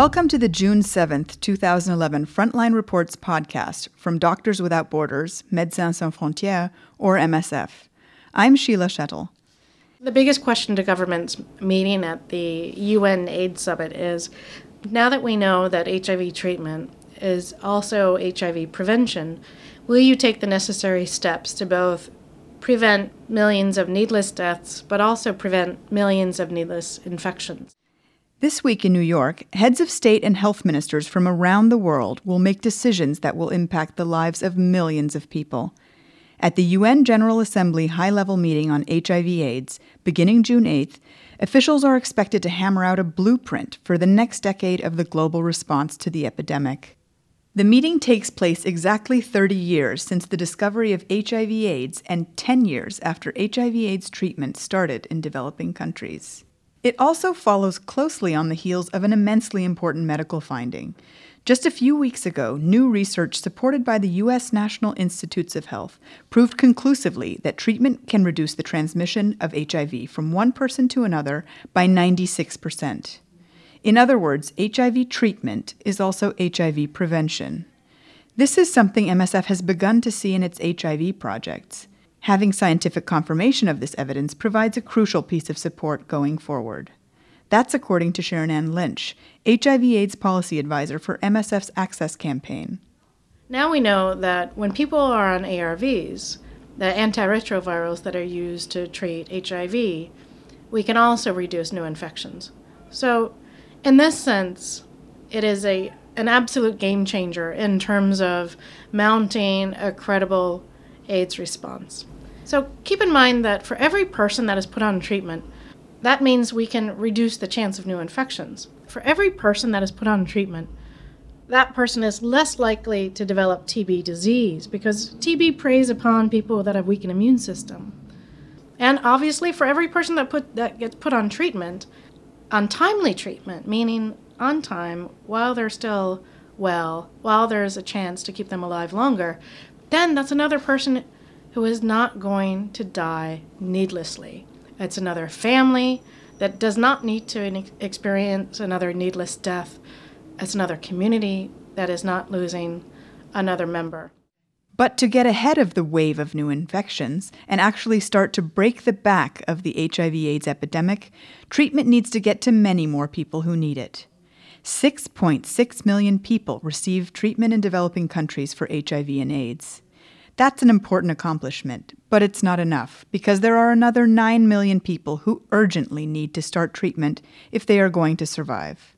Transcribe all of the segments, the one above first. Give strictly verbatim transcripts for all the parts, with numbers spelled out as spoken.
Welcome to the June seventh, twenty eleven Frontline Reports podcast from Doctors Without Borders, Médecins Sans Frontières, or M S F. I'm Sheila Shettle. The biggest question to governments meeting at the U N AIDS Summit is, now that we know that H I V treatment is also H I V prevention, will you take the necessary steps to both prevent millions of needless deaths, but also prevent millions of needless infections? This week in New York, heads of state and health ministers from around the world will make decisions that will impact the lives of millions of people. At the U N General Assembly high-level meeting on H I V AIDS, beginning June eighth, officials are expected to hammer out a blueprint for the next decade of the global response to the epidemic. The meeting takes place exactly thirty years since the discovery of H I V AIDS and ten years after H I V AIDS treatment started in developing countries. It also follows closely on the heels of an immensely important medical finding. Just a few weeks ago, new research supported by the U S National Institutes of Health proved conclusively that treatment can reduce the transmission of H I V from one person to another by ninety-six percent. In other words, H I V treatment is also H I V prevention. This is something M S F has begun to see in its H I V projects. Having scientific confirmation of this evidence provides a crucial piece of support going forward. That's according to Sharon Ann Lynch, H I V AIDS policy advisor for M S F's Access campaign. Now we know that when people are on A R Vs, the antiretrovirals that are used to treat H I V, we can also reduce new infections. So in this sense, it is a an absolute game changer in terms of mounting a credible AIDS response. So keep in mind that for every person that is put on treatment, that means we can reduce the chance of new infections. For every person that is put on treatment, that person is less likely to develop T B disease because T B preys upon people that have weakened immune system. And obviously for every person that put that gets put on treatment, on timely treatment, meaning on time, while they're still well, while there's a chance to keep them alive longer, then that's another person who is not going to die needlessly. It's another family that does not need to experience another needless death. It's another community that is not losing another member. But to get ahead of the wave of new infections and actually start to break the back of the H I V AIDS epidemic, treatment needs to get to many more people who need it. six point six million people receive treatment in developing countries for H I V and AIDS. That's an important accomplishment, but it's not enough because there are another nine million people who urgently need to start treatment if they are going to survive.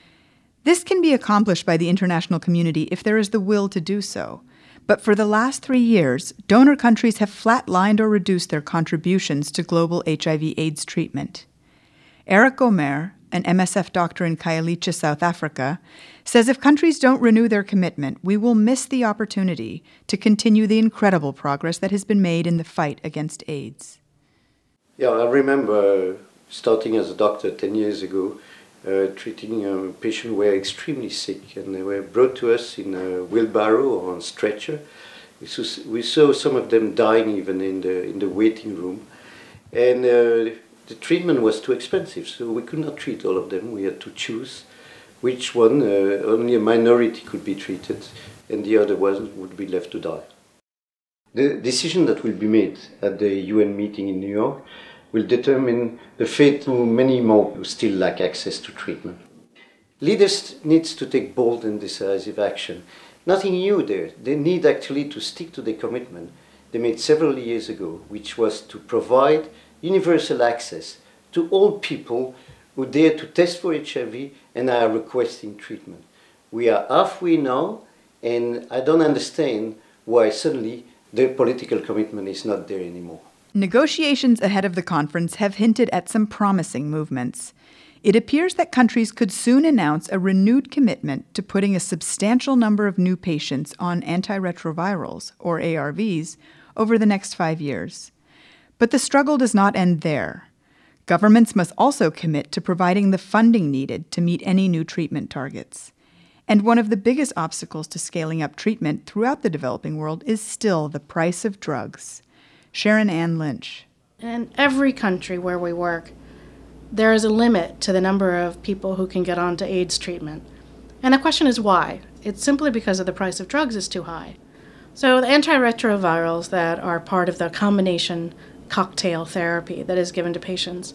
This can be accomplished by the international community if there is the will to do so. But for the last three years, donor countries have flatlined or reduced their contributions to global H I V AIDS treatment. Eric Omer, an M S F doctor in Khayelitsha, South Africa, says if countries don't renew their commitment, we will miss the opportunity to continue the incredible progress that has been made in the fight against AIDS. Yeah, I remember starting as a doctor ten years ago, uh, treating a patient who were extremely sick, and they were brought to us in a wheelbarrow or on stretcher. We saw, we saw some of them dying even in the in the waiting room, and uh, the treatment was too expensive, so we could not treat all of them. We had to choose which one. Uh, only a minority could be treated, and the other ones would be left to die. The decision that will be made at the U N meeting in New York will determine the fate of many more who still lack access to treatment. Leaders need to take bold and decisive action. Nothing new there. They need actually to stick to the commitment they made several years ago, which was to provide universal access to all people who dare to test for H I V and are requesting treatment. We are halfway now, and I don't understand why suddenly the political commitment is not there anymore. Negotiations ahead of the conference have hinted at some promising movements. It appears that countries could soon announce a renewed commitment to putting a substantial number of new patients on antiretrovirals, or A R Vs, over the next five years. But the struggle does not end there. Governments must also commit to providing the funding needed to meet any new treatment targets. And one of the biggest obstacles to scaling up treatment throughout the developing world is still the price of drugs. Sharon Ann Lynch. In every country where we work, there is a limit to the number of people who can get onto AIDS treatment. And the question is why? It's simply because of the price of drugs is too high. So the antiretrovirals that are part of the combination cocktail therapy that is given to patients,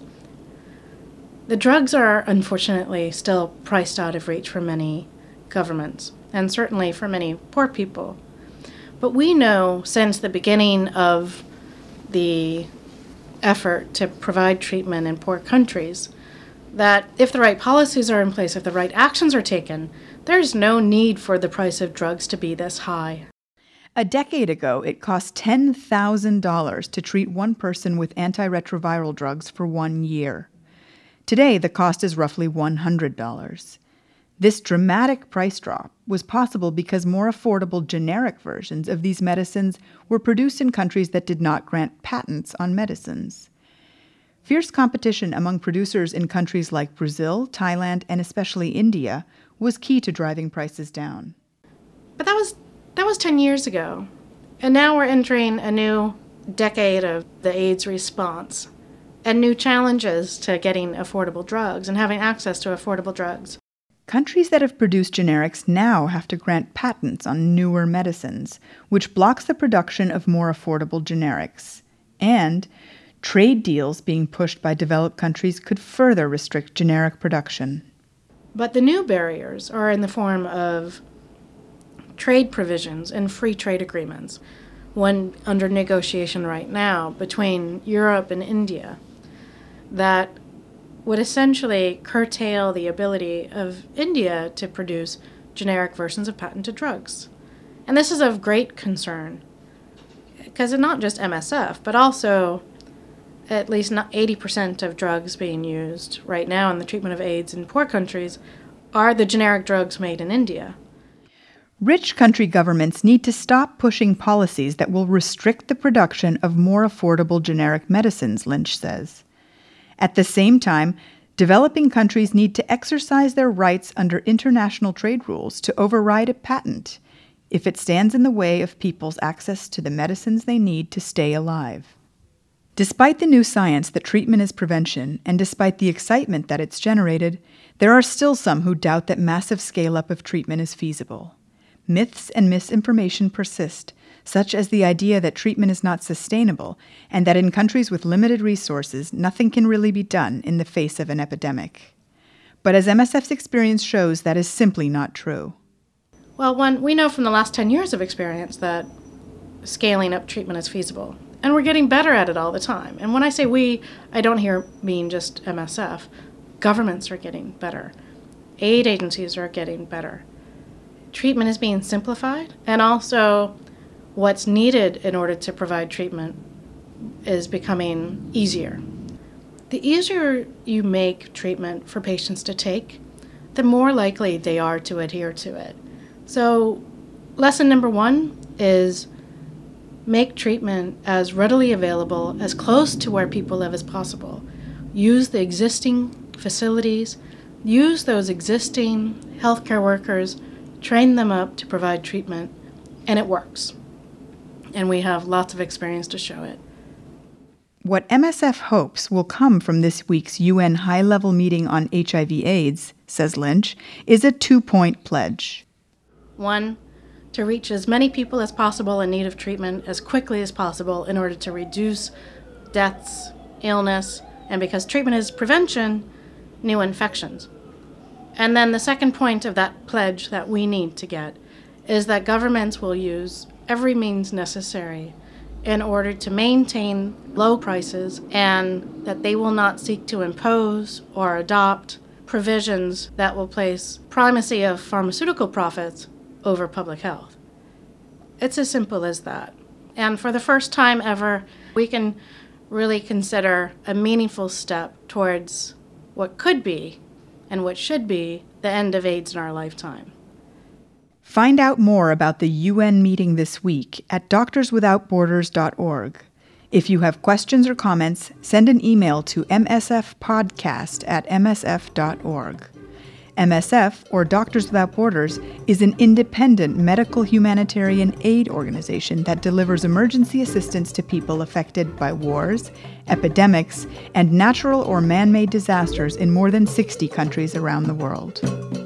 the drugs are unfortunately still priced out of reach for many governments, and certainly for many poor people. But we know since the beginning of the effort to provide treatment in poor countries that if the right policies are in place, if the right actions are taken, there's no need for the price of drugs to be this high. A decade ago, it cost ten thousand dollars to treat one person with antiretroviral drugs for one year. Today, the cost is roughly one hundred dollars. This dramatic price drop was possible because more affordable generic versions of these medicines were produced in countries that did not grant patents on medicines. Fierce competition among producers in countries like Brazil, Thailand, and especially India was key to driving prices down. But that was that was ten years ago. And now we're entering a new decade of the AIDS response and new challenges to getting affordable drugs and having access to affordable drugs. Countries that have produced generics now have to grant patents on newer medicines, which blocks the production of more affordable generics. And trade deals being pushed by developed countries could further restrict generic production. But the new barriers are in the form of trade provisions and free trade agreements, one under negotiation right now between Europe and India, that would essentially curtail the ability of India to produce generic versions of patented drugs. And this is of great concern, because it's not just M S F, but also at least eighty percent of drugs being used right now in the treatment of AIDS in poor countries are the generic drugs made in India. Rich country governments need to stop pushing policies that will restrict the production of more affordable generic medicines, Lynch says. At the same time, developing countries need to exercise their rights under international trade rules to override a patent if it stands in the way of people's access to the medicines they need to stay alive. Despite the new science that treatment is prevention, and despite the excitement that it's generated, there are still some who doubt that massive scale-up of treatment is feasible. Myths and misinformation persist, such as the idea that treatment is not sustainable and that in countries with limited resources, nothing can really be done in the face of an epidemic. But as M S F's experience shows, that is simply not true. Well, one, we know from the last ten years of experience that scaling up treatment is feasible. And we're getting better at it all the time. And when I say we, I don't hear mean just M S F. Governments are getting better. Aid agencies are getting better. Treatment is being simplified, and also what's needed in order to provide treatment is becoming easier. The easier you make treatment for patients to take, the more likely they are to adhere to it. So lesson number one is make treatment as readily available, as close to where people live as possible. Use the existing facilities, use those existing healthcare workers, train them up to provide treatment, and it works. And we have lots of experience to show it. What M S F hopes will come from this week's U N high-level meeting on H I V AIDS, says Lynch, is a two-point pledge. One, to reach as many people as possible in need of treatment as quickly as possible in order to reduce deaths, illness, and because treatment is prevention, new infections. And then the second point of that pledge that we need to get is that governments will use every means necessary in order to maintain low prices, and that they will not seek to impose or adopt provisions that will place primacy of pharmaceutical profits over public health. It's as simple as that. And for the first time ever, we can really consider a meaningful step towards what could be and what should be the end of AIDS in our lifetime. Find out more about the U N meeting this week at doctors without borders dot org. If you have questions or comments, send an email to m s f podcast at m s f dot org. M S F, or Doctors Without Borders, is an independent medical humanitarian aid organization that delivers emergency assistance to people affected by wars, epidemics, and natural or man-made disasters in more than sixty countries around the world.